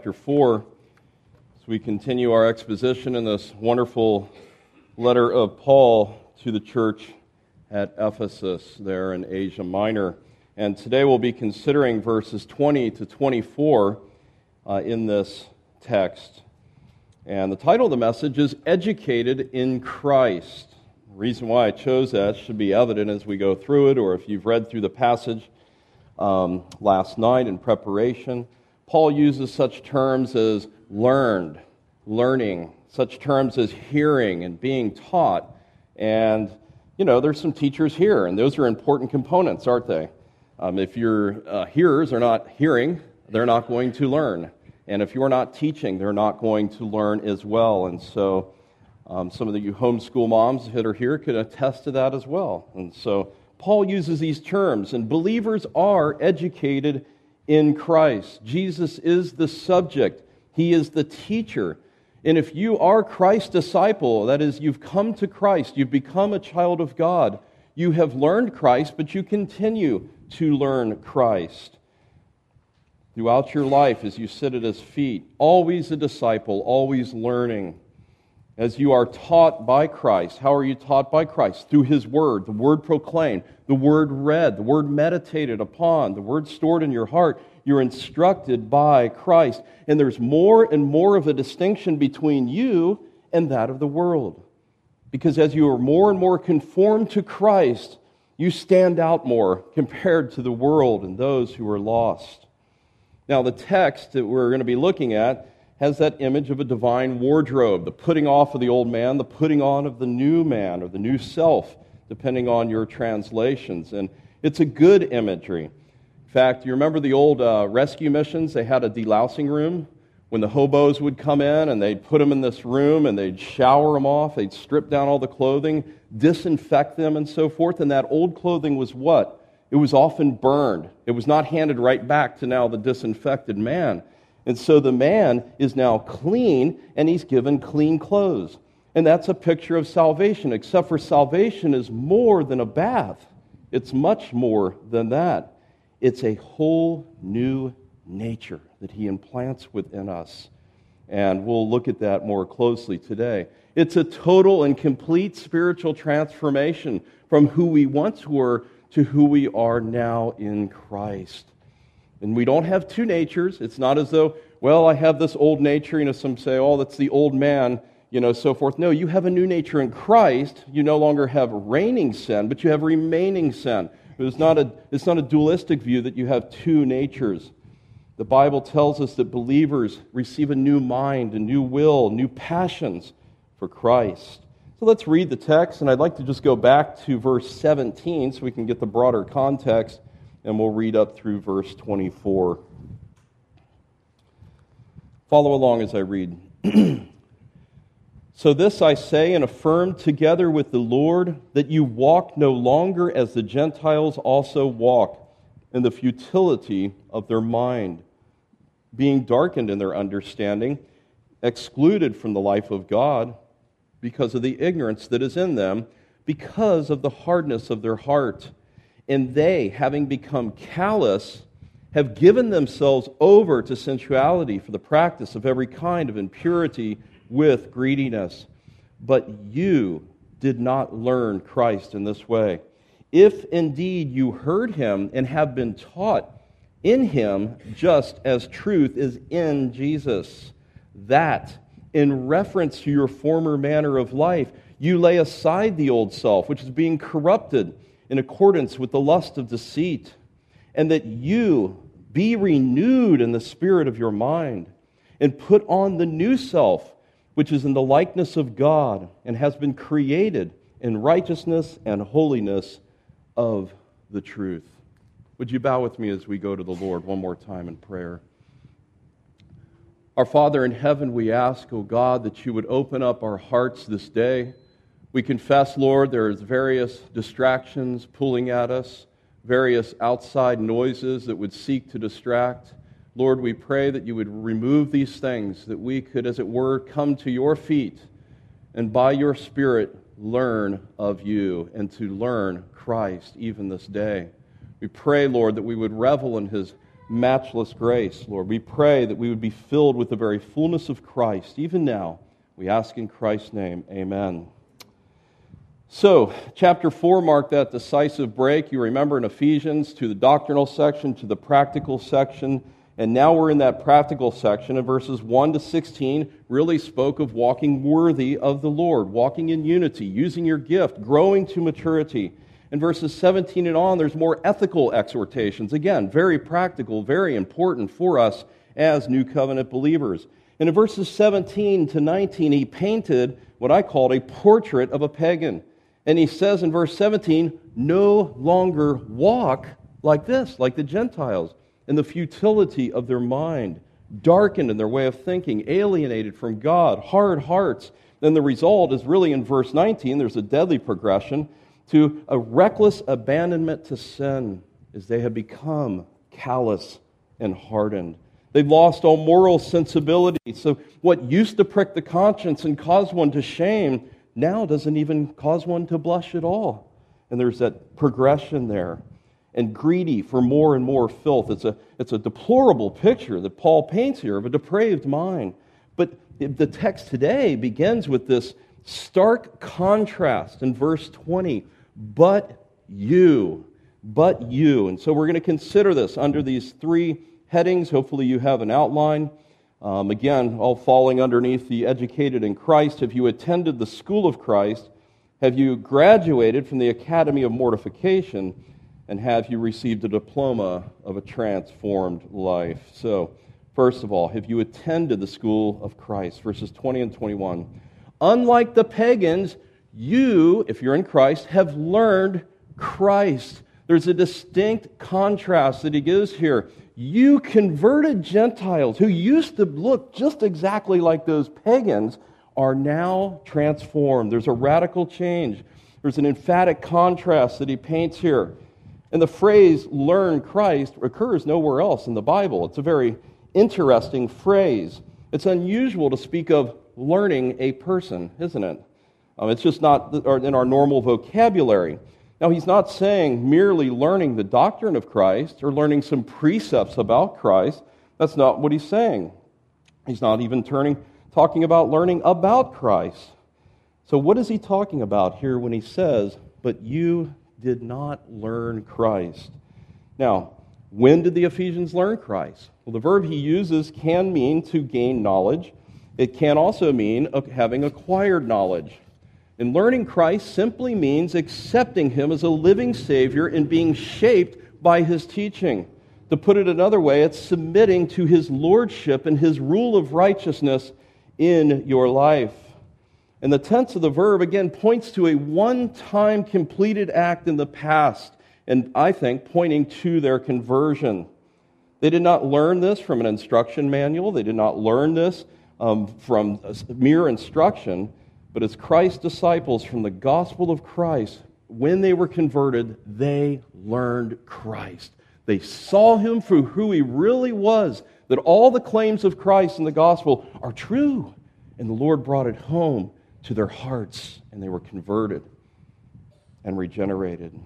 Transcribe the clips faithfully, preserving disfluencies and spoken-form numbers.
chapter four, as we continue our exposition in this wonderful letter of Paul to the church at Ephesus there in Asia Minor. And today we'll be considering verses twenty to twenty-four uh, in this text. And the title of the message is Educated in Christ. The reason why I chose that should be evident as we go through it, or if you've read through the passage um, last night in preparation. Paul uses such terms as learned, learning, such terms as hearing and being taught. And, you know, there's some teachers here, and those are important components, aren't they? Um, if your uh, hearers are not hearing, they're not going to learn. And if you're not teaching, they're not going to learn as well. And so um, some of the you homeschool moms that are here could attest to that as well. And so Paul uses these terms, and believers are educated in Christ. Jesus is the subject. He is the teacher. And if you are Christ's disciple, that is, you've come to Christ, you've become a child of God, you have learned Christ, but you continue to learn Christ throughout your life as you sit at His feet. Always a disciple, always learning. As you are taught by Christ, how are you taught by Christ? Through His Word, the Word proclaimed, the Word read, the Word meditated upon, the Word stored in your heart. You're instructed by Christ. And there's more and more of a distinction between you and that of the world. Because as you are more and more conformed to Christ, you stand out more compared to the world and those who are lost. Now, the text that we're going to be looking at has that image of a divine wardrobe, the putting off of the old man, the putting on of the new man, or the new self, depending on your translations. And it's a good imagery. In fact, you remember the old uh, rescue missions? They had a delousing room. When the hobos would come in and they'd put them in this room and they'd shower them off, they'd strip down all the clothing, disinfect them and so forth. And that old clothing was what? It was often burned. It was not handed right back to now the disinfected man. And so the man is now clean, and he's given clean clothes. And that's a picture of salvation, except for salvation is more than a bath. It's much more than that. It's a whole new nature that He implants within us. And we'll look at that more closely today. It's a total and complete spiritual transformation from who we once were to who we are now in Christ. And we don't have two natures. It's not as though, well, I have this old nature, you know, some say, oh, that's the old man, you know, so forth. No, you have a new nature in Christ. You no longer have reigning sin, but you have remaining sin. It's not a, it's not a dualistic view that you have two natures. The Bible tells us that believers receive a new mind, a new will, new passions for Christ. So let's read the text, and I'd like to just go back to verse seventeen so we can get the broader context, and we'll read up through verse twenty-four. Follow along as I read. So this I say and affirm together with the Lord, that you walk no longer as the Gentiles also walk, in the futility of their mind, being darkened in their understanding, excluded from the life of God, because of the ignorance that is in them, because of the hardness of their heart. And they, having become callous, have given themselves over to sensuality for the practice of every kind of impurity with greediness. But you did not learn Christ in this way. If indeed you heard Him and have been taught in Him, just as truth is in Jesus, that in reference to your former manner of life, you lay aside the old self, which is being corrupted in accordance with the lust of deceit, and that you be renewed in the spirit of your mind, and put on the new self, which is in the likeness of God, and has been created in righteousness and holiness of the truth. Would you bow with me as we go to the Lord one more time in prayer? Our Father in heaven, we ask, O God, that you would open up our hearts this day. We confess, Lord, there's various distractions pulling at us, various outside noises that would seek to distract. Lord, we pray that you would remove these things, that we could, as it were, come to your feet and by your Spirit learn of you and to learn Christ even this day. We pray, Lord, that we would revel in His matchless grace, Lord. We pray that we would be filled with the very fullness of Christ, even now. We ask in Christ's name, amen. So, chapter four marked that decisive break. You remember in Ephesians, to the doctrinal section, to the practical section, and now we're in that practical section, and verses one to sixteen really spoke of walking worthy of the Lord, walking in unity, using your gift, growing to maturity. In verses seventeen and on, there's more ethical exhortations. Again, very practical, very important for us as New Covenant believers. And in verses seventeen to nineteen, he painted what I called a portrait of a pagan. And he says in verse seventeen, no longer walk like this, like the Gentiles, in the futility of their mind, darkened in their way of thinking, alienated from God, hard hearts. Then the result is really in verse nineteen, there's a deadly progression to a reckless abandonment to sin as they have become callous and hardened. They've lost all moral sensibility. So what used to prick the conscience and cause one to shame now doesn't even cause one to blush at all. And there's that progression there. And greedy for more and more filth. It's a, it's a deplorable picture that Paul paints here of a depraved mind. But the text today begins with this stark contrast in verse twenty. But you, but you. And so we're going to consider this under these three headings. Hopefully you have an outline. Um, again, all falling underneath the educated in Christ. Have you attended the school of Christ? Have you graduated from the academy of mortification? And have you received a diploma of a transformed life? So, first of all, have you attended the school of Christ? Verses twenty and twenty-one. Unlike the pagans, you, if you're in Christ, have learned Christ. There's a distinct contrast that he gives here. You converted Gentiles who used to look just exactly like those pagans are now transformed. There's a radical change. There's an emphatic contrast that he paints here. And the phrase, learn Christ, occurs nowhere else in the Bible. It's a very interesting phrase. It's unusual to speak of learning a person, isn't it? Um, it's just not in our normal vocabulary. Now, he's not saying merely learning the doctrine of Christ or learning some precepts about Christ. That's not what he's saying. He's not even turning, talking about learning about Christ. So what is he talking about here when he says, but you did not learn Christ? Now, when did the Ephesians learn Christ? Well, the verb he uses can mean to gain knowledge. It can also mean having acquired knowledge. And learning Christ simply means accepting him as a living Savior and being shaped by his teaching. To put it another way, it's submitting to his lordship and his rule of righteousness in your life. And the tense of the verb, again, points to a one-time completed act in the past, and I think pointing to their conversion. They did not learn this from an instruction manual. They did not learn this um, from mere instruction. But as Christ's disciples from the gospel of Christ, when they were converted, they learned Christ. They saw him for who he really was, that all the claims of Christ in the gospel are true. And the Lord brought it home to their hearts, and they were converted and regenerated.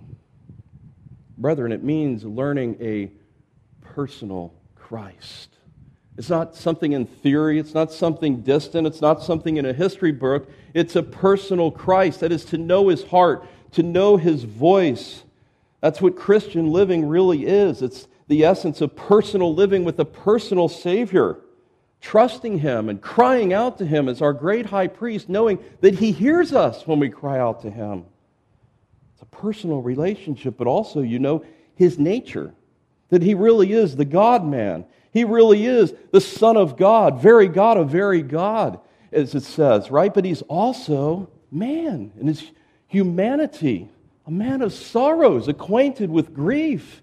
Brethren, it means learning a personal Christ. It's not something in theory. It's not something distant. It's not something in a history book. It's a personal Christ. That is to know his heart, to know his voice. That's what Christian living really is. It's the essence of personal living with a personal Savior, trusting him and crying out to him as our great high priest, knowing that he hears us when we cry out to him. It's a personal relationship, but also, you know, his nature, that he really is the God-man. He really is the Son of God, very God of very God, as it says, right? But he's also man in his humanity, a man of sorrows, acquainted with grief.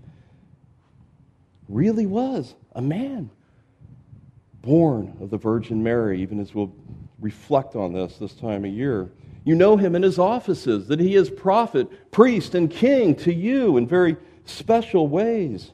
Really was a man born of the Virgin Mary, even as we'll reflect on this this time of year. You know him in his offices, that he is prophet, priest, and king to you in very special ways.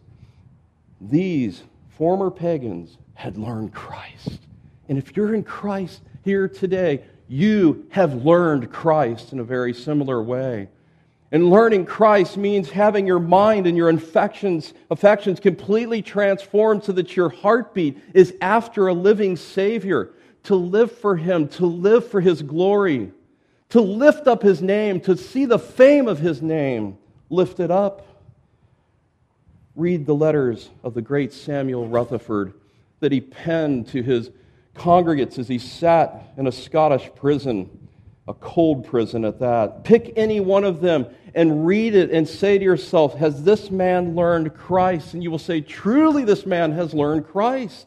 These former pagans had learned Christ. And if you're in Christ here today, you have learned Christ in a very similar way. And learning Christ means having your mind and your affections, affections completely transformed so that your heartbeat is after a living Savior, to live for Him, to live for His glory, to lift up His name, to see the fame of His name lifted up. Read the letters of the great Samuel Rutherford that he penned to his congregates as he sat in a Scottish prison, a cold prison at that. Pick any one of them and read it and say to yourself, has this man learned Christ? And you will say, truly this man has learned Christ.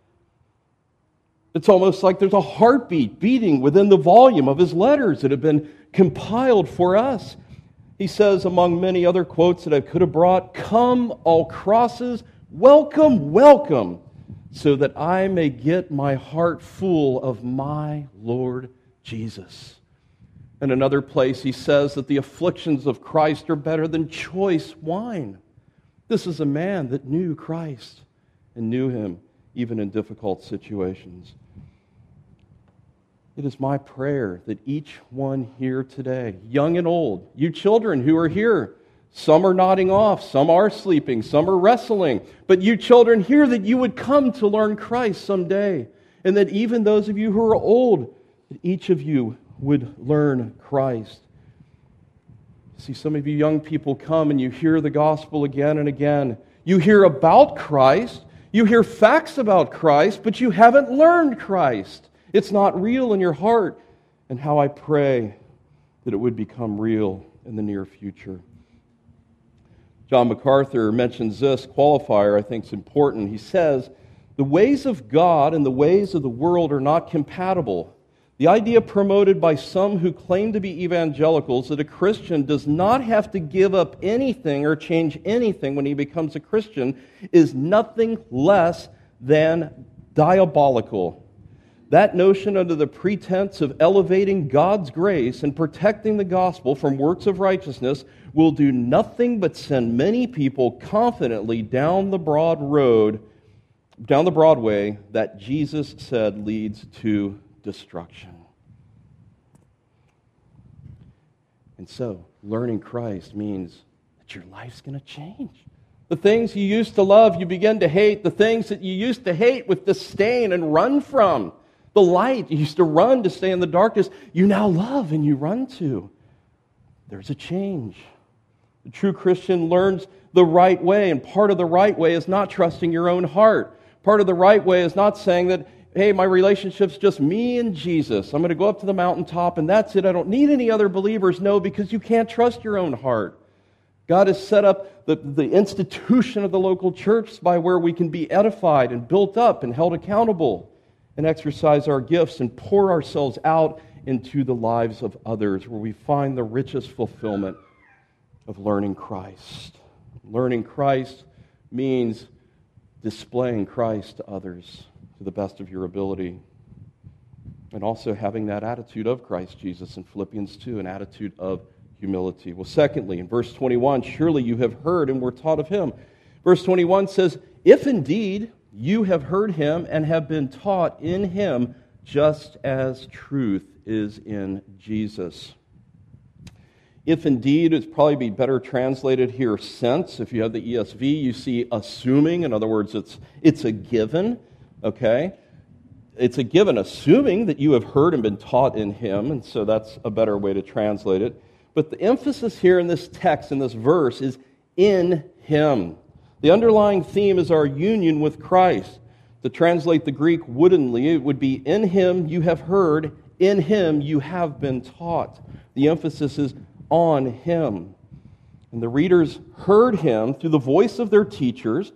It's almost like there's a heartbeat beating within the volume of his letters that have been compiled for us. He says, among many other quotes that I could have brought, "Come, all crosses, welcome, welcome, so that I may get my heart full of my Lord Jesus." In another place, he says that the afflictions of Christ are better than choice wine. This is a man that knew Christ and knew Him even in difficult situations. It is my prayer that each one here today, young and old, you children who are here, some are nodding off, some are sleeping, some are wrestling, but you children here, that you would come to learn Christ someday, and that even those of you who are old, that each of you would learn Christ. See, some of you young people come and you hear the gospel again and again. You hear about Christ, you hear facts about Christ, but you haven't learned Christ. It's not real in your heart. And how I pray that it would become real in the near future. John MacArthur mentions this qualifier, I think is important. He says, the ways of God and the ways of the world are not compatible. The idea promoted by some who claim to be evangelicals that a Christian does not have to give up anything or change anything when he becomes a Christian is nothing less than diabolical. That notion, under the pretense of elevating God's grace and protecting the gospel from works of righteousness, will do nothing but send many people confidently down the broad road, down the broad way that Jesus said leads to destruction. And so, learning Christ means that your life's going to change. The things you used to love, you begin to hate. The things that you used to hate with disdain and run from. The light you used to run to stay in the darkness, you now love and you run to. There's a change. The true Christian learns the right way, and part of the right way is not trusting your own heart. Part of the right way is not saying that, hey, my relationship's just me and Jesus. I'm going to go up to the mountaintop and that's it. I don't need any other believers. No, because you can't trust your own heart. God has set up the, the institution of the local church by where we can be edified and built up and held accountable, and exercise our gifts and pour ourselves out into the lives of others, where we find the richest fulfillment of learning Christ. Learning Christ means displaying Christ to others to the best of your ability, and also having that attitude of Christ Jesus in Philippians two, an attitude of humility. Well, secondly, in verse twenty-one, surely you have heard and were taught of Him. Verse twenty-one says, if indeed you have heard Him and have been taught in Him, just as truth is in Jesus. If indeed, it's probably be better translated here, since. If you have the E S V, you see assuming. In other words, it's it's a given, okay? It's a given, assuming that you have heard and been taught in Him, and so that's a better way to translate it. But the emphasis here in this text, in this verse, is in Him. The underlying theme is our union with Christ. To translate the Greek woodenly, it would be, in Him you have heard, in Him you have been taught. The emphasis is on Him. And the readers heard Him through the voice of their teachers,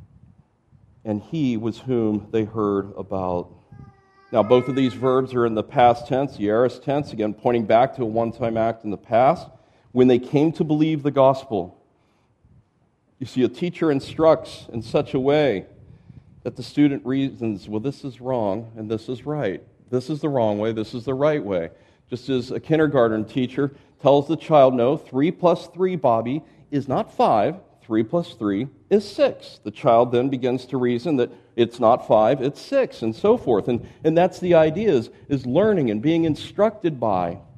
and He was whom they heard about. Now, both of these verbs are in the past tense, the aorist tense, again, pointing back to a one-time act in the past, when they came to believe the gospel. You see, a teacher instructs in such a way that the student reasons, well, this is wrong and this is right. This is the wrong way, this is the right way. Just as a kindergarten teacher tells the child, no, three plus three, Bobby, is not five. Three plus three is six. The child then begins to reason that it's not five, it's six, and so forth. And, and that's the idea, is, is learning and being instructed by.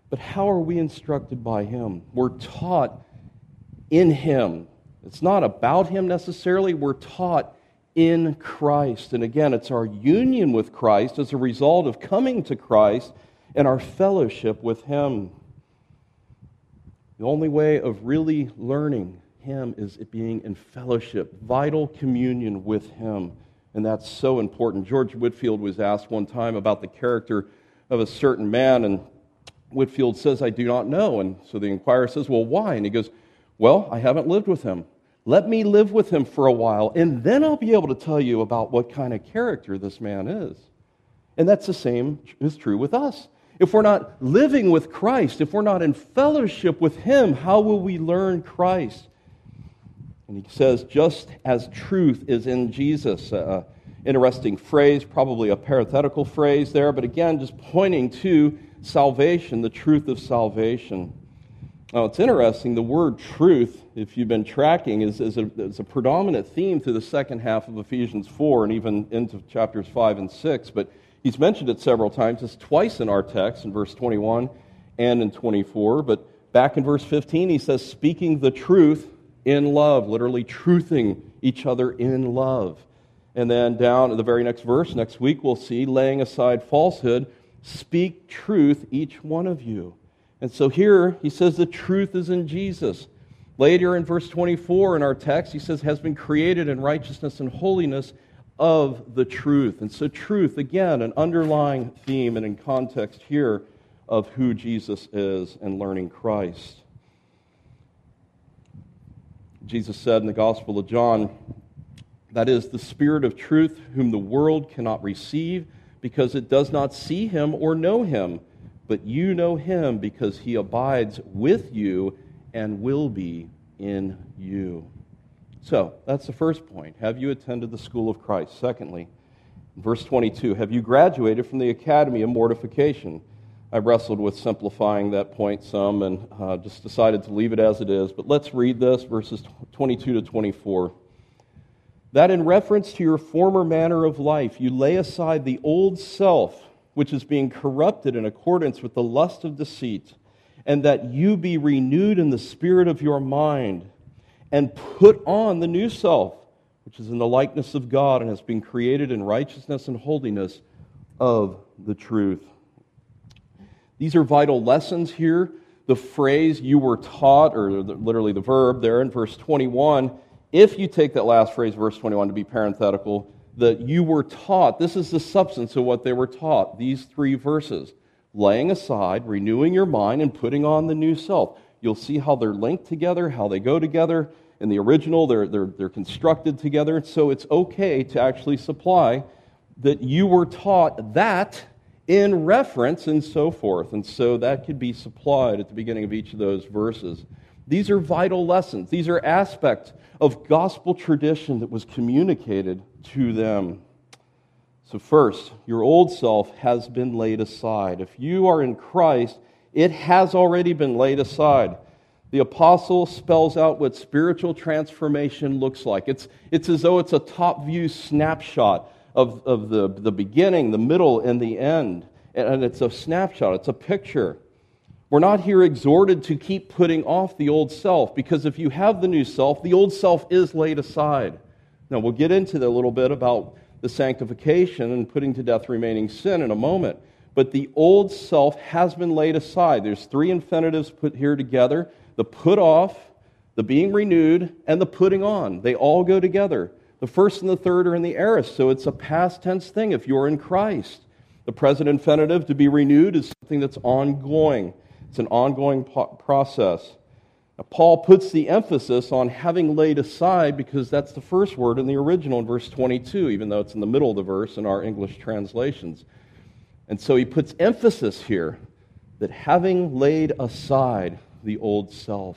But how are we instructed by Him? We're taught in Him. It's not about Him necessarily. We're taught in Christ. And again, it's our union with Christ as a result of coming to Christ and our fellowship with Him. The only way of really learning Him is it being in fellowship, vital communion with Him. And that's so important. George Whitefield was asked one time about the character of a certain man, and Whitefield says, I do not know. And so the inquirer says, well, why? And he goes, well, I haven't lived with him. Let me live with him for a while, and then I'll be able to tell you about what kind of character this man is. And that's the same is true with us. If we're not living with Christ, if we're not in fellowship with Him, how will we learn Christ? And he says, just as truth is in Jesus. Uh, interesting phrase, probably a parenthetical phrase there, but again, just pointing to salvation, the truth of salvation. Now, it's interesting, the word truth, if you've been tracking, is, is, a, is a predominant theme through the second half of Ephesians four and even into chapters five and six, but he's mentioned it several times. It's twice in our text, in verse twenty-one and in twenty-four, but back in verse fifteen, he says, speaking the truth in love, literally truthing each other in love. And then down at the very next verse, next week, we'll see, laying aside falsehood, speak truth, each one of you. And so here, he says the truth is in Jesus. Later in verse twenty-four in our text, he says, has been created in righteousness and holiness of the truth. And so truth, again, an underlying theme and in context here of who Jesus is and learning Christ. Jesus said in the Gospel of John, that is the Spirit of truth whom the world cannot receive because it does not see Him or know Him. But you know Him because He abides with you and will be in you. So, that's the first point. Have you attended the school of Christ? Secondly, verse twenty-two, have you graduated from the academy of mortification? I wrestled with simplifying that point some and uh, just decided to leave it as it is. But let's read this, verses twenty-two to twenty-four. That in reference to your former manner of life, you lay aside the old self, which is being corrupted in accordance with the lust of deceit, and that you be renewed in the spirit of your mind, and put on the new self, which is in the likeness of God and has been created in righteousness and holiness of the truth. These are vital lessons here. The phrase you were taught, or literally the verb there in verse twenty-one, if you take that last phrase, verse twenty-one, to be parenthetical, that you were taught, this is the substance of what they were taught, these three verses. Laying aside, renewing your mind, and putting on the new self. You'll see how they're linked together, how they go together. In the original, they're, they're, they're constructed together. So it's okay to actually supply that you were taught that in reference and so forth. And so that could be supplied at the beginning of each of those verses. These are vital lessons. These are aspects of gospel tradition that was communicated to them. So first, your old self has been laid aside. If you are in Christ, it has already been laid aside. The apostle spells out what spiritual transformation looks like. It's, it's as though it's a top view snapshot of, of the, the beginning, the middle, and the end. And it's a snapshot, it's a picture. We're not here exhorted to keep putting off the old self, because if you have the new self, the old self is laid aside. Now, we'll get into that a little bit about the sanctification and putting to death remaining sin in a moment. But the old self has been laid aside. There's three infinitives put here together. The put off, the being renewed, and the putting on. They all go together. The first and the third are in the aorist, so it's a past tense thing if you're in Christ. The present infinitive, to be renewed, is something that's ongoing. It's an ongoing po- process. Now, Paul puts the emphasis on having laid aside because that's the first word in the original in verse twenty-two, even though it's in the middle of the verse in our English translations. And so he puts emphasis here that having laid aside the old self.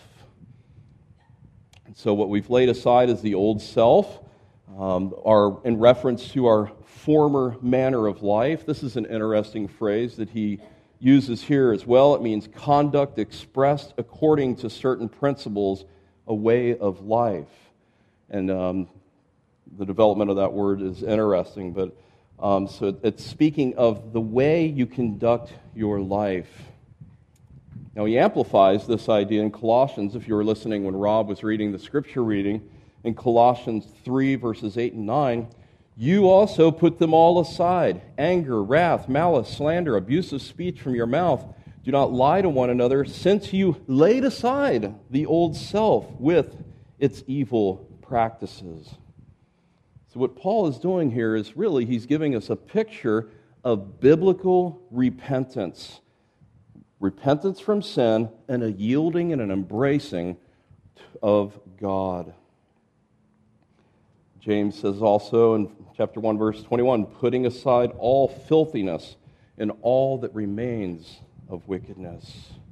And so what we've laid aside is the old self, um, our, in reference to our former manner of life. This is an interesting phrase that he uses here as well. It means conduct expressed according to certain principles, a way of life. And um, the development of that word is interesting, but um, so it's speaking of the way you conduct your life. Now, he amplifies this idea in Colossians, if you were listening when Rob was reading the scripture reading, in Colossians three, verses eight and nine, you also put them all aside, anger, wrath, malice, slander, abusive speech from your mouth. Do not lie to one another, since you laid aside the old self with its evil practices. So what Paul is doing here is really, he's giving us a picture of biblical repentance. Repentance from sin and a yielding and an embracing of God. James says also in chapter one, verse twenty-one, putting aside all filthiness and all that remains of wickedness.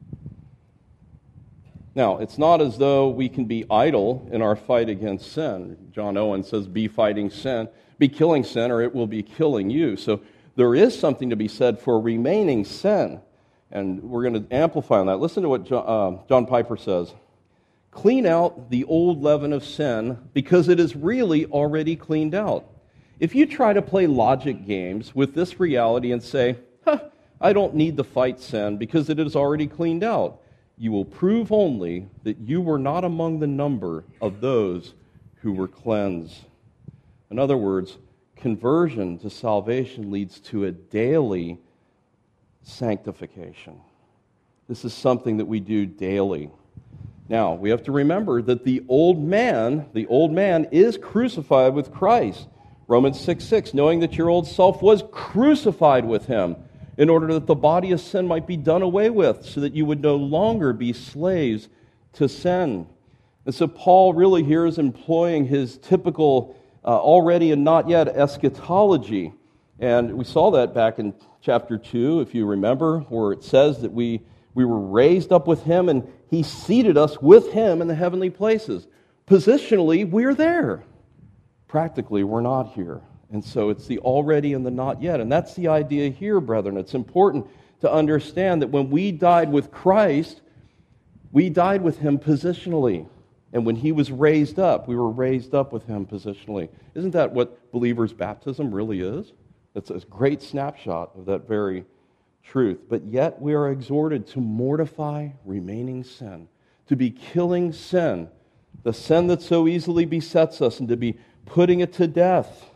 Now, it's not as though we can be idle in our fight against sin. John Owen says, be fighting sin, be killing sin, or it will be killing you. So there is something to be said for remaining sin. And we're going to amplify on that. Listen to what John, uh, John Piper says. Clean out the old leaven of sin because it is really already cleaned out. If you try to play logic games with this reality and say, huh, I don't need to fight sin because it is already cleaned out, you will prove only that you were not among the number of those who were cleansed. In other words, conversion to salvation leads to a daily sanctification. This is something that we do daily. Now, we have to remember that the old man, the old man is crucified with Christ. Romans six six, knowing that your old self was crucified with him, in order that the body of sin might be done away with, so that you would no longer be slaves to sin. And so Paul really here is employing his typical uh, already and not yet eschatology. And we saw that back in chapter two, if you remember, where it says that we, we were raised up with him and he seated us with him in the heavenly places. Positionally, we're there. Practically, we're not here. And so it's the already and the not yet. And that's the idea here, brethren. It's important to understand that when we died with Christ, we died with him positionally. And when he was raised up, we were raised up with him positionally. Isn't that what believers' baptism really is? It's a great snapshot of that very truth. But yet we are exhorted to mortify remaining sin, to be killing sin, the sin that so easily besets us, and to be putting it to death.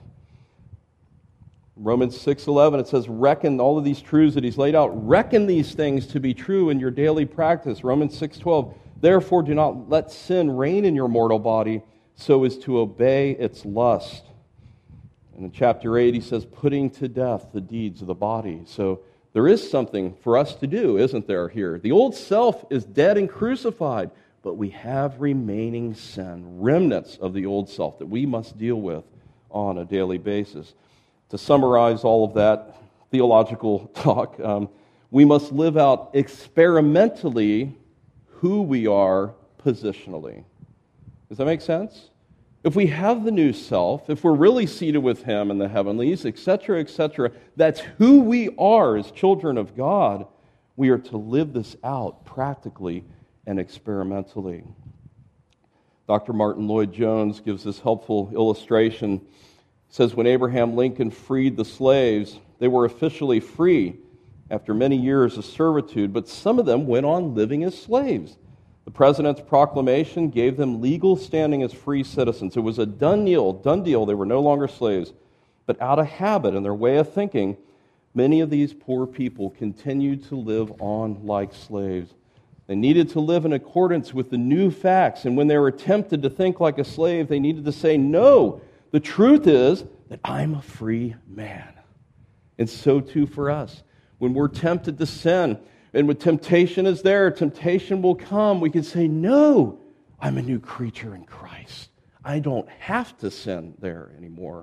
Romans six eleven, it says, reckon all of these truths that he's laid out, reckon these things to be true in your daily practice. Romans six twelve, therefore do not let sin reign in your mortal body so as to obey its lust. And in chapter eight, he says, putting to death the deeds of the body. So there is something for us to do, isn't there, here? The old self is dead and crucified, but we have remaining sin, remnants of the old self that we must deal with on a daily basis. To summarize all of that theological talk, um, we must live out experimentally who we are positionally. Does that make sense? If we have the new self, if we're really seated with him in the heavenlies, et cetera, et cetera, that's who we are as children of God. We are to live this out practically and experimentally. Doctor Martin Lloyd-Jones gives this helpful illustration. He says, when Abraham Lincoln freed the slaves, they were officially free after many years of servitude, but some of them went on living as slaves. The president's proclamation gave them legal standing as free citizens. It was a done deal, done deal. They were no longer slaves. But out of habit and their way of thinking, many of these poor people continued to live on like slaves. They needed to live in accordance with the new facts, and when they were tempted to think like a slave, they needed to say, no, the truth is that I'm a free man. And so too for us. When we're tempted to sin, and when temptation is there, temptation will come, we can say, no, I'm a new creature in Christ. I don't have to sin there anymore.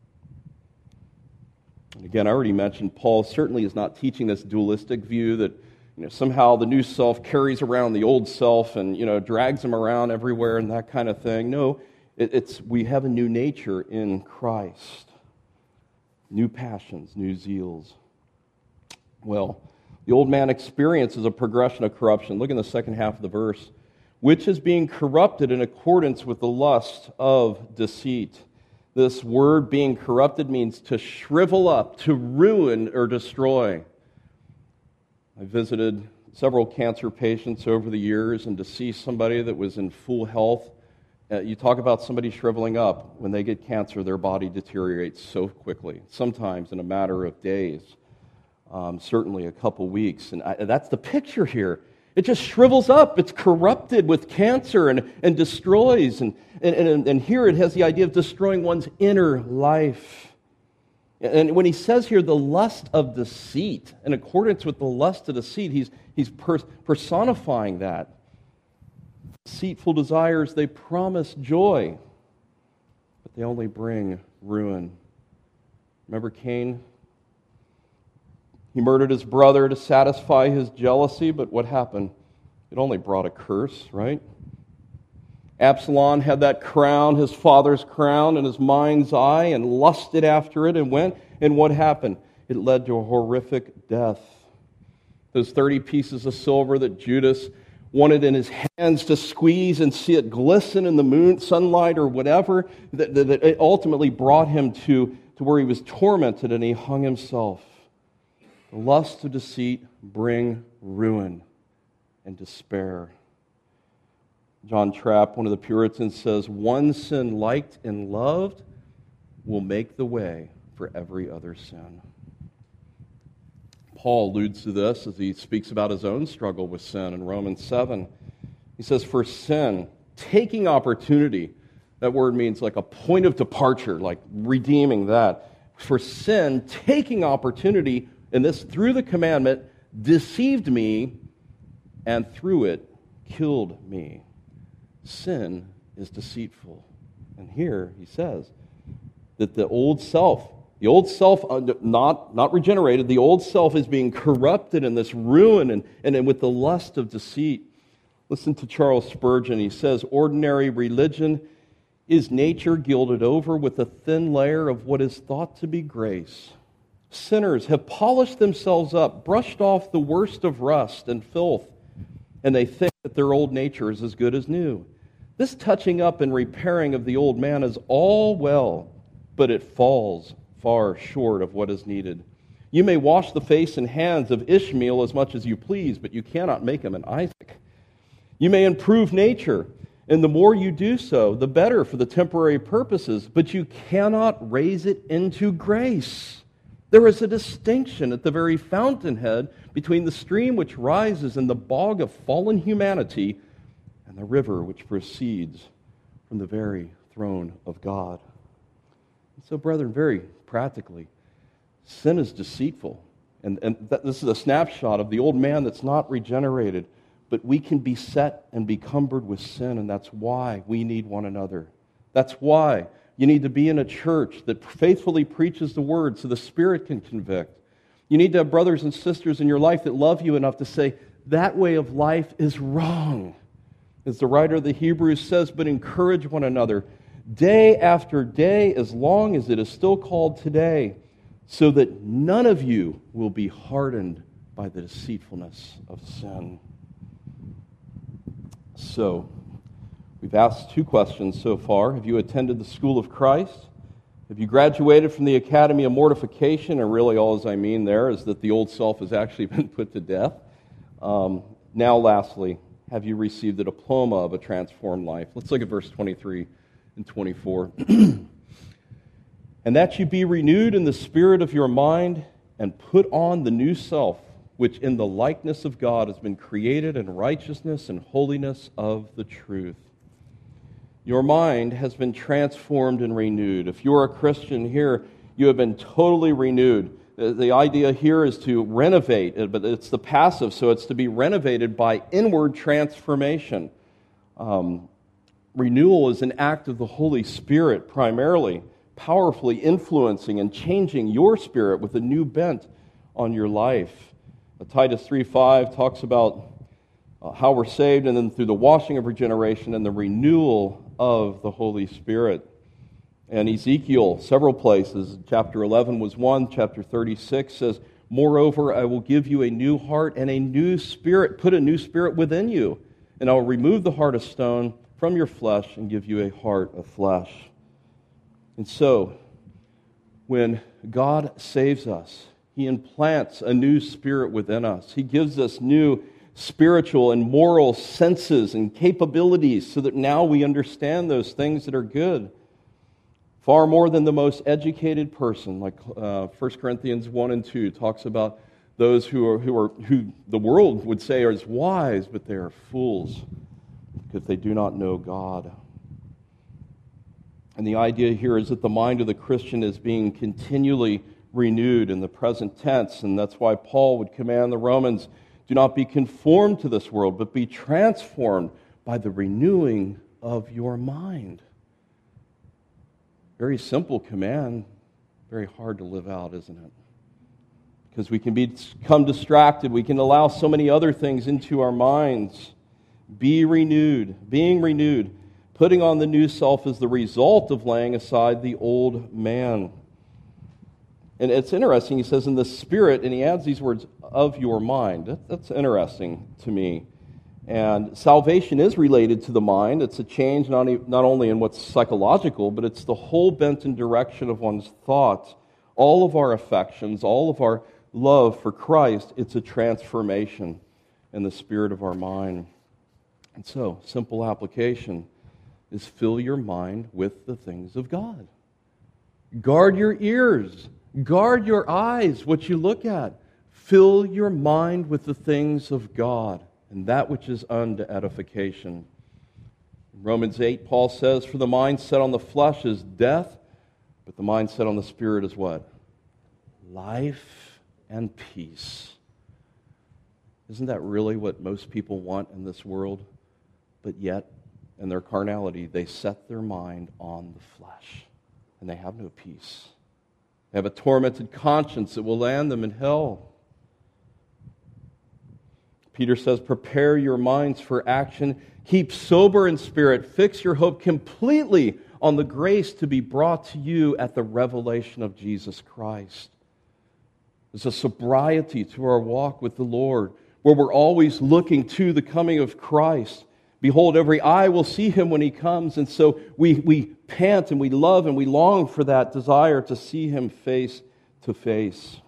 And again, I already mentioned Paul certainly is not teaching this dualistic view that you know, somehow the new self carries around the old self and you know drags him around everywhere and that kind of thing. No, it, it's we have a new nature in Christ. New passions, new zeals. Well, the old man experiences a progression of corruption. Look in the second half of the verse. Which is being corrupted in accordance with the lust of deceit. This word being corrupted means to shrivel up, to ruin or destroy. I visited several cancer patients over the years, and to see somebody that was in full health, uh, you talk about somebody shriveling up. When they get cancer, their body deteriorates so quickly, sometimes in a matter of days, um, certainly a couple weeks. And I, that's the picture here. It just shrivels up. It's corrupted with cancer and, and destroys. And, and, and, and here it has the idea of destroying one's inner life. And when he says here, the lust of deceit, in accordance with the lust of deceit, he's, he's per- personifying that. Deceitful desires, they promise joy, but they only bring ruin. Remember Cain? He murdered his brother to satisfy his jealousy, but what happened? It only brought a curse, right? Absalom had that crown, his father's crown, in his mind's eye and lusted after it and went, and what happened? It led to a horrific death. Those thirty pieces of silver that Judas wanted in his hands to squeeze and see it glisten in the moon, sunlight, or whatever, that, that it ultimately brought him to, to where he was tormented and he hung himself. The lust of deceit bring ruin and despair. John Trapp, one of the Puritans, says, one sin liked and loved will make the way for every other sin. Paul alludes to this as he speaks about his own struggle with sin in Romans seven. He says, for sin, taking opportunity, that word means like a point of departure, like redeeming that. For sin, taking opportunity, and this through the commandment, deceived me, and through it killed me. Sin is deceitful. And here he says that the old self, the old self, not, not regenerated, the old self is being corrupted in this ruin and, and with the lust of deceit. Listen to Charles Spurgeon. He says, ordinary religion is nature gilded over with a thin layer of what is thought to be grace. Sinners have polished themselves up, brushed off the worst of rust and filth, and they think that their old nature is as good as new. This touching up and repairing of the old man is all well, but it falls far short of what is needed. You may wash the face and hands of Ishmael as much as you please, but you cannot make him an Isaac. You may improve nature, and the more you do so, the better for the temporary purposes, but you cannot raise it into grace. There is a distinction at the very fountainhead between the stream which rises in the bog of fallen humanity and the river which proceeds from the very throne of God. And so, brethren, very practically, sin is deceitful. And, and that, this is a snapshot of the old man that's not regenerated. But we can be set and be cumbered with sin, and that's why we need one another. That's why you need to be in a church that faithfully preaches the word so the Spirit can convict. You need to have brothers and sisters in your life that love you enough to say, that way of life is wrong. As the writer of the Hebrews says, but encourage one another day after day, as long as it is still called today, so that none of you will be hardened by the deceitfulness of sin. So, we've asked two questions so far. Have you attended the school of Christ? Have you graduated from the Academy of Mortification? And really all as I mean there is that the old self has actually been put to death. Um, now lastly, have you received the diploma of a transformed life? Let's look at verse twenty-three and twenty-four. And that you be renewed in the spirit of your mind and put on the new self, which in the likeness of God has been created in righteousness and holiness of the truth. Your mind has been transformed and renewed. If you're a Christian here, you have been totally renewed. The idea here is to renovate, but it's the passive, so it's to be renovated by inward transformation. Um, renewal is an act of the Holy Spirit primarily, powerfully influencing and changing your spirit with a new bent on your life. Titus three five talks about uh, how we're saved, and then through the washing of regeneration and the renewal of the Holy Spirit. And Ezekiel, several places, chapter eleven was one, chapter thirty-six says, moreover, I will give you a new heart and a new spirit, put a new spirit within you, and I will remove the heart of stone from your flesh and give you a heart of flesh. And so, when God saves us, He implants a new spirit within us. He gives us new spiritual and moral senses and capabilities so that now we understand those things that are good. Far more than the most educated person, like uh, First Corinthians one and two talks about those who are who are who the world would say are as wise, but they are fools because they do not know God. And the idea here is that the mind of the Christian is being continually renewed in the present tense, and that's why Paul would command the Romans, do not be conformed to this world, but be transformed by the renewing of your mind. Very simple command, very hard to live out, isn't it? Because we can become distracted. We can allow so many other things into our minds. Be renewed, being renewed. Putting on the new self is the result of laying aside the old man. And it's interesting, he says in the spirit, and he adds these words, of your mind. That's interesting to me. And salvation is related to the mind. It's a change not, not only in what's psychological, but it's the whole bent and direction of one's thoughts. All of our affections, all of our love for Christ, it's a transformation in the spirit of our mind. And so, simple application is fill your mind with the things of God. Guard your ears. Guard your eyes, what you look at. Fill your mind with the things of God and that which is unto edification. In Romans eight, Paul says, for the mind set on the flesh is death, but the mind set on the spirit is what? Life and peace. Isn't that really what most people want in this world? But yet, in their carnality, they set their mind on the flesh, and they have no peace. They have a tormented conscience that will land them in hell. Peter says, prepare your minds for action. Keep sober in spirit. Fix your hope completely on the grace to be brought to you at the revelation of Jesus Christ. There's a sobriety to our walk with the Lord, where we're always looking to the coming of Christ. Behold, every eye will see him when he comes. And so we, we pant and we love and we long for that desire to see him face to face.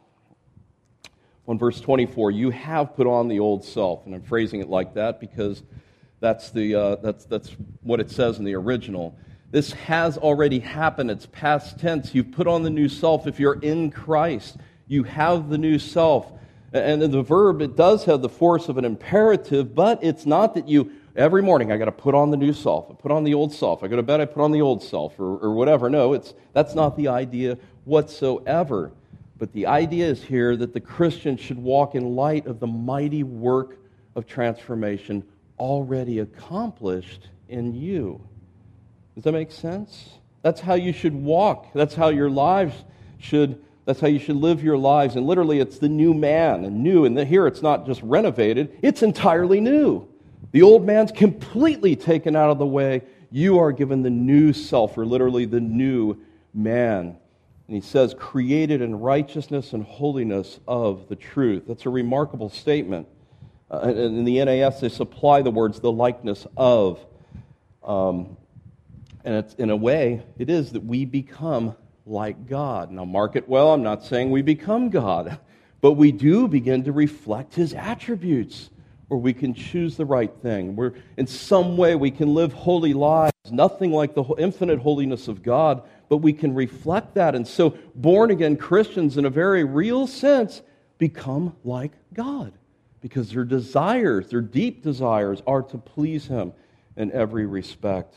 On verse twenty-four, you have put on the old self. And I'm phrasing it like that because that's, the, uh, that's, that's what it says in the original. This has already happened. It's past tense. You've put on the new self. If you're in Christ, you have the new self. And the verb, it does have the force of an imperative, but it's not that you... Every morning, I got to put on the new self. I put on the old self. I go to bed, I put on the old self, or, or whatever. No, it's that's not the idea whatsoever. But the idea is here that the Christian should walk in light of the mighty work of transformation already accomplished in you. Does that make sense? That's how you should walk. That's how your lives should. That's how you should live your lives. And literally, it's the new man, and new. And here, it's not just renovated; it's entirely new. The old man's completely taken out of the way. You are given the new self, or literally the new man. And he says, created in righteousness and holiness of the truth. That's a remarkable statement. Uh, in the N A S, they supply the words, the likeness of. Um, and it's, in a way, it is that we become like God. Now, mark it well, I'm not saying we become God, but we do begin to reflect his attributes. Or we can choose the right thing. We're, in some way, we can live holy lives, nothing like the infinite holiness of God, but we can reflect that. And so, born-again Christians, in a very real sense, become like God, because their desires, their deep desires, are to please him in every respect.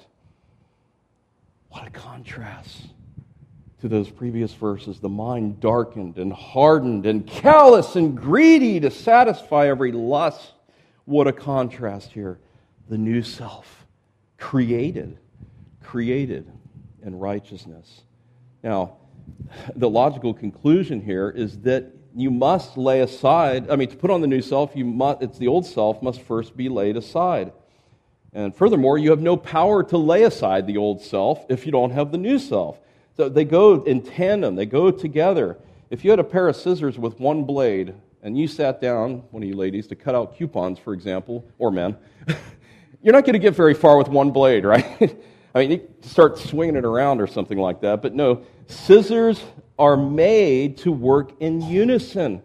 What a contrast to those previous verses. The mind darkened and hardened and callous and greedy to satisfy every lust. What a contrast here. The new self, created, created in righteousness. Now, the logical conclusion here is that you must lay aside, I mean, to put on the new self, you must, it's the old self must first be laid aside. And furthermore, you have no power to lay aside the old self if you don't have the new self. So they go in tandem, they go together. If you had a pair of scissors with one blade, and you sat down, one of you ladies, to cut out coupons, for example, or men, you're not going to get very far with one blade, right? I mean, you start swinging it around or something like that. But no, scissors are made to work in unison.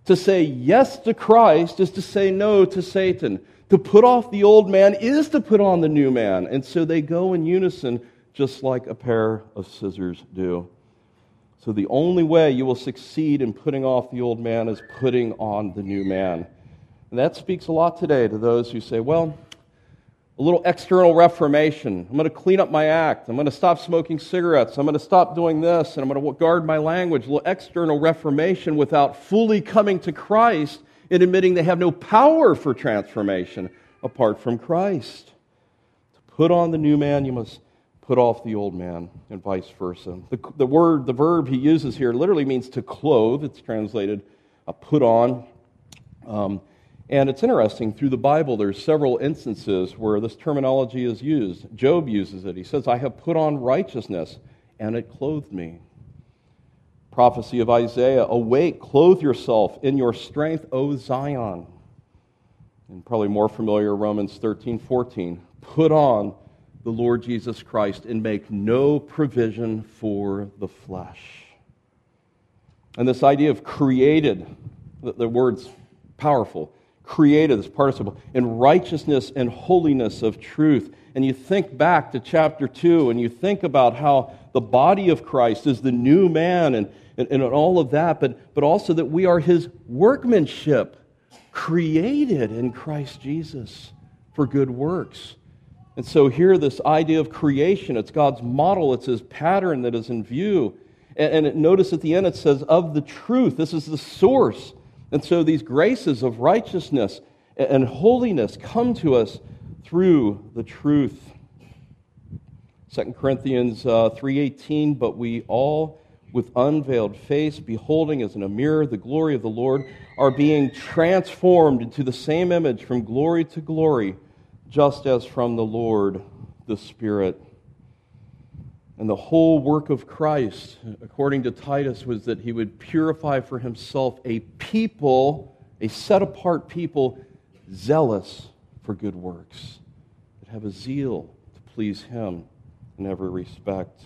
To say yes to Christ is to say no to Satan. To put off the old man is to put on the new man. And so they go in unison, just like a pair of scissors do. So the only way you will succeed in putting off the old man is putting on the new man. And that speaks a lot today to those who say, well, a little external reformation. I'm going to clean up my act. I'm going to stop smoking cigarettes. I'm going to stop doing this, and I'm going to guard my language. A little external reformation without fully coming to Christ and admitting they have no power for transformation apart from Christ. To put on the new man, you must put off the old man, and vice versa. The, the word, the verb he uses here literally means to clothe. It's translated uh, put on. Um, And it's interesting, through the Bible, there's several instances where this terminology is used. Job uses it. He says, I have put on righteousness, and it clothed me. Prophecy of Isaiah, awake, clothe yourself in your strength, O Zion. And probably more familiar, Romans thirteen fourteen, put on the Lord Jesus Christ and make no provision for the flesh. And this idea of created, the, the word's powerful, created, this participle, in righteousness and holiness of truth. And you think back to chapter two, and you think about how the body of Christ is the new man, and, and, and all of that, but, but also that we are his workmanship, created in Christ Jesus for good works. And so here, this idea of creation, it's God's model, it's his pattern that is in view. And, and notice at the end it says, of the truth. This is the source. And so these graces of righteousness and holiness come to us through the truth. Second Corinthians uh, three eighteen, but we all with unveiled face, beholding as in a mirror the glory of the Lord, are being transformed into the same image from glory to glory, just as from the Lord the Spirit. And the whole work of Christ, according to Titus, was that he would purify for himself a people, a set-apart people, zealous for good works, that have a zeal to please him in every respect.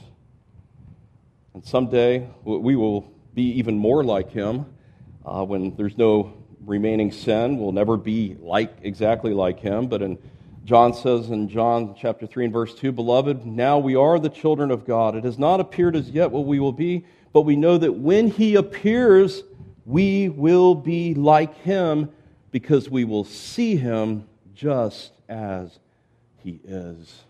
And someday we will be even more like him uh, when there's no remaining sin. We'll never be like exactly like him, but in John says in John chapter three and verse two, Beloved, now we are the children of God. It has not appeared as yet what we will be, but we know that when he appears, we will be like him, because we will see him just as he is.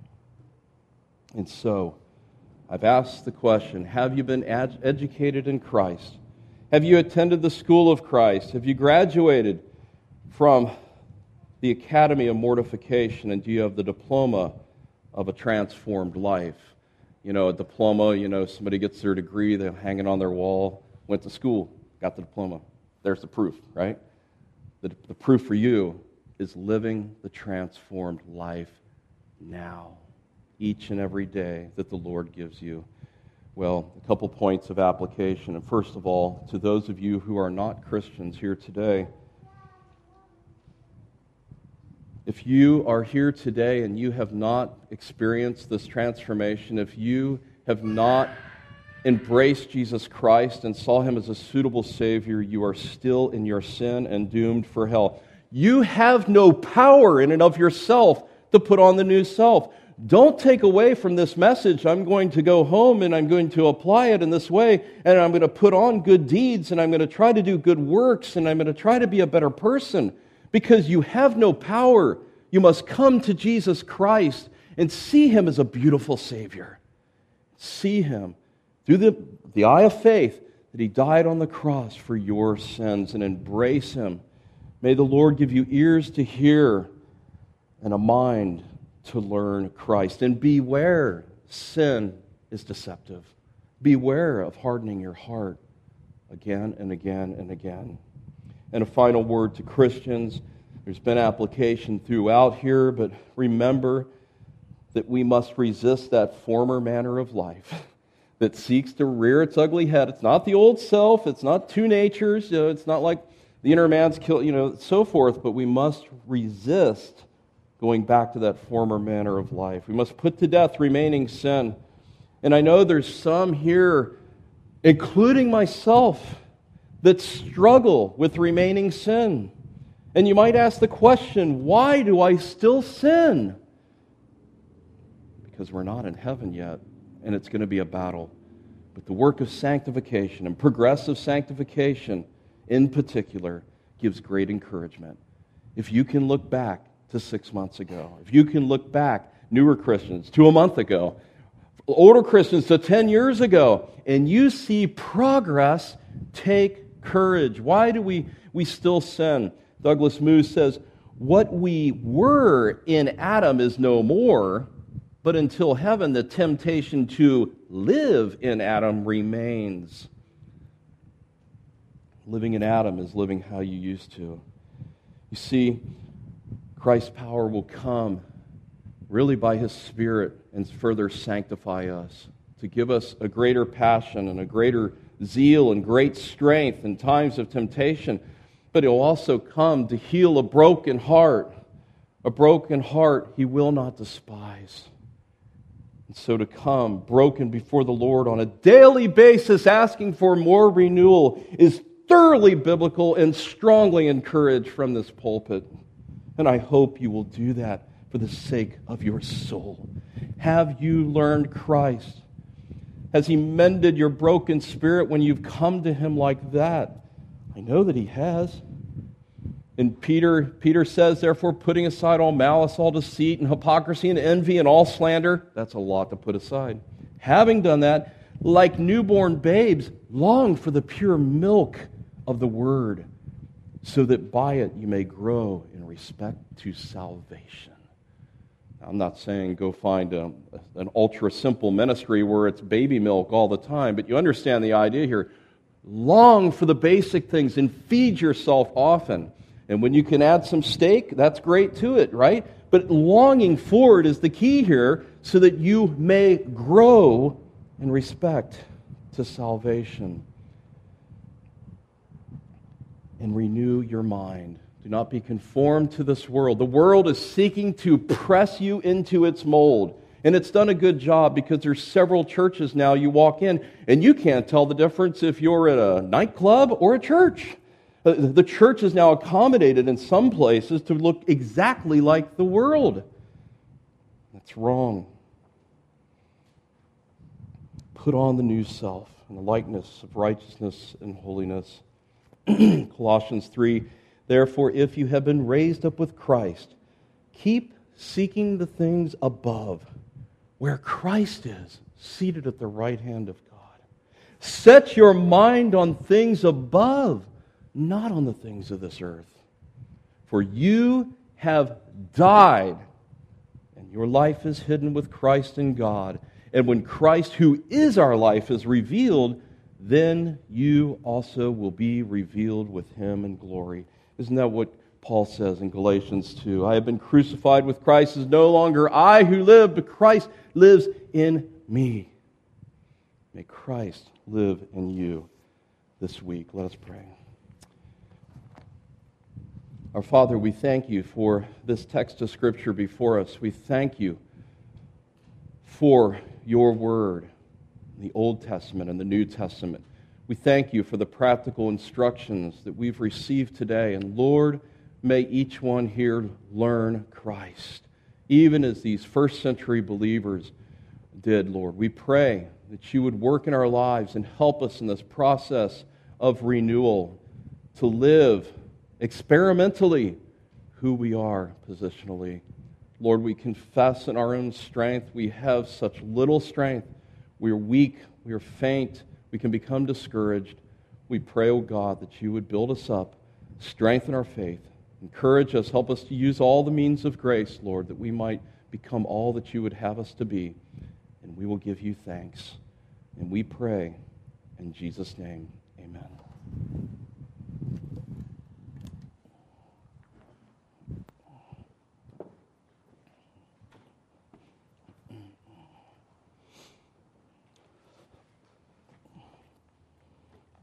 And so, I've asked the question, have you been ed- educated in Christ? Have you attended the school of Christ? Have you graduated from the Academy of Mortification, and do you have the diploma of a transformed life? You know, a diploma, you know, somebody gets their degree, they hang it on their wall, went to school, got the diploma. There's the proof, right? The, the proof for you is living the transformed life now, each and every day that the Lord gives you. Well, a couple points of application. And first of all, to those of you who are not Christians here today, if you are here today and you have not experienced this transformation, if you have not embraced Jesus Christ and saw him as a suitable Savior, you are still in your sin and doomed for hell. You have no power in and of yourself to put on the new self. Don't take away from this message, I'm going to go home and I'm going to apply it in this way, and I'm going to put on good deeds, and I'm going to try to do good works, and I'm going to try to be a better person. Because you have no power, you must come to Jesus Christ and see him as a beautiful Savior. See him through the, the eye of faith that he died on the cross for your sins, and embrace him. May the Lord give you ears to hear and a mind to learn Christ. And beware, sin is deceptive. Beware of hardening your heart again and again and again. And a final word to Christians. There's been application throughout here, but remember that we must resist that former manner of life that seeks to rear its ugly head. It's not the old self. It's not two natures. You know, it's not like the inner man's killed, you know, so forth. But we must resist going back to that former manner of life. We must put to death remaining sin. And I know there's some here, including myself, that struggle with remaining sin. And you might ask the question, why do I still sin? Because we're not in heaven yet, and it's going to be a battle. But the work of sanctification and progressive sanctification in particular gives great encouragement. If you can look back to six months ago, if you can look back, newer Christians, to a month ago, older Christians to ten years ago, and you see progress, take courage. Why do we, we still sin? Douglas Moo says, what we were in Adam is no more, but until heaven, the temptation to live in Adam remains. Living in Adam is living how you used to. You see, Christ's power will come really by His Spirit and further sanctify us, to give us a greater passion and a greater zeal and great strength in times of temptation. But He'll also come to heal a broken heart. A broken heart He will not despise. And so to come broken before the Lord on a daily basis, asking for more renewal, is thoroughly biblical and strongly encouraged from this pulpit. And I hope you will do that for the sake of your soul. Have you learned Christ? Has He mended your broken spirit when you've come to Him like that? I know that He has. And Peter, Peter says, therefore, putting aside all malice, all deceit, and hypocrisy, and envy, and all slander, that's a lot to put aside. Having done that, like newborn babes, long for the pure milk of the Word, so that by it you may grow in respect to salvation. Now, I'm not saying go find a, an ultra-simple ministry where it's baby milk all the time, but you understand the idea here. Long for the basic things and feed yourself often. And when you can add some steak, that's great to it, right? But longing for it is the key here, so that you may grow in respect to salvation. And renew your mind. Do not be conformed to this world. The world is seeking to press you into its mold. And it's done a good job, because there's several churches now you walk in and you can't tell the difference if you're at a nightclub or a church. The church is now accommodated in some places to look exactly like the world. That's wrong. Put on the new self in the likeness of righteousness and holiness. Colossians three, therefore, if you have been raised up with Christ, keep seeking the things above, where Christ is, seated at the right hand of God. Set your mind on things above, not on the things of this earth. For you have died, and your life is hidden with Christ in God. And when Christ, who is our life, is revealed, then you also will be revealed with Him in glory. Isn't that what Paul says in Galatians two? I have been crucified with Christ. It is no longer I who live, but Christ lives in me. May Christ live in you this week. Let us pray. Our Father, we thank You for this text of Scripture before us. We thank You for Your Word, the Old Testament and the New Testament. We thank You for the practical instructions that we've received today. And Lord, may each one here learn Christ, even as these first century believers did, Lord. We pray that You would work in our lives and help us in this process of renewal to live experimentally who we are positionally. Lord, we confess in our own strength we have such little strength. We are weak, we are faint, we can become discouraged. We pray, oh God, that You would build us up, strengthen our faith, encourage us, help us to use all the means of grace, Lord, that we might become all that You would have us to be. And we will give You thanks. And we pray in Jesus' name, amen.